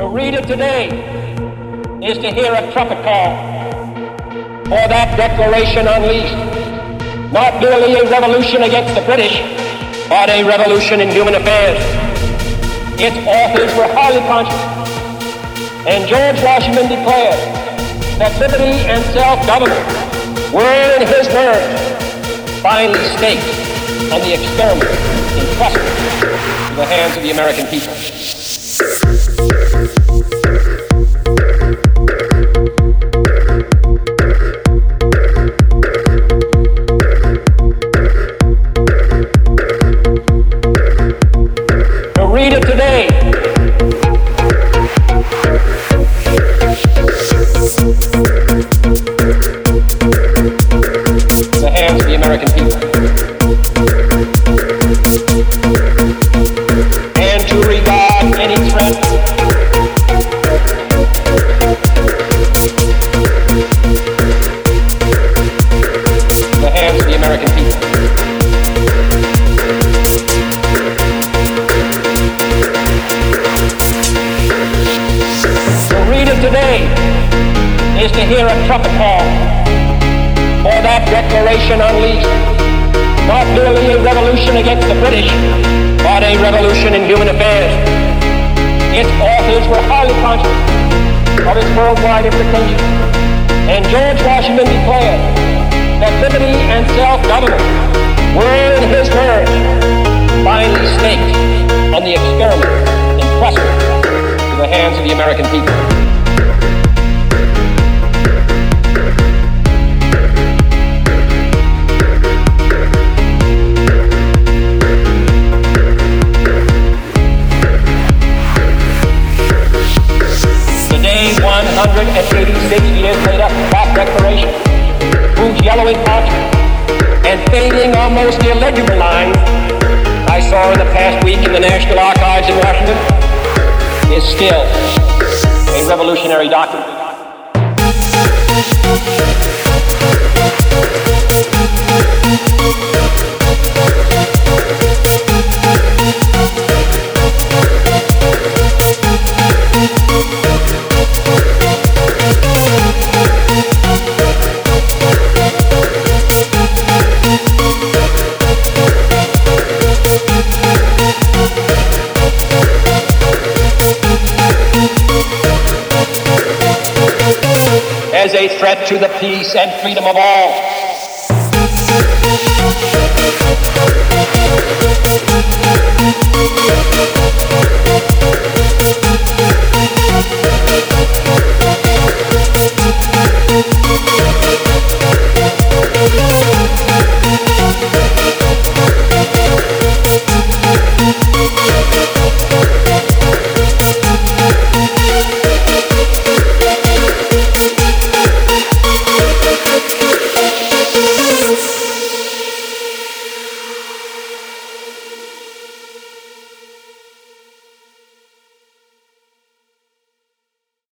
To read it today is to hear a trumpet call for that declaration unleashed. Not merely a revolution against the British, but a revolution in human affairs. Its authors were highly conscious, and George Washington declared that liberty and self-government were, in his words, finally staked on the experiment entrusted to the hands of the American people. To read it today the hands of the American people. And to regard any threat the hands of the American people. To read it today is to hear a trumpet call for that declaration unleashed. Not merely a revolution against the British, but a revolution in human affairs. Its authors were highly conscious of its worldwide implications, and George Washington declared that liberty and self-government were, in his words, finally staked on the experiment entrusted to the hands of the American people. Today, 186 years later, that declaration, whose yellowing parchment and fading, almost illegible lines I saw in the past week in the National Archives in Washington, is still a revolutionary document. As a threat to the peace and freedom of all.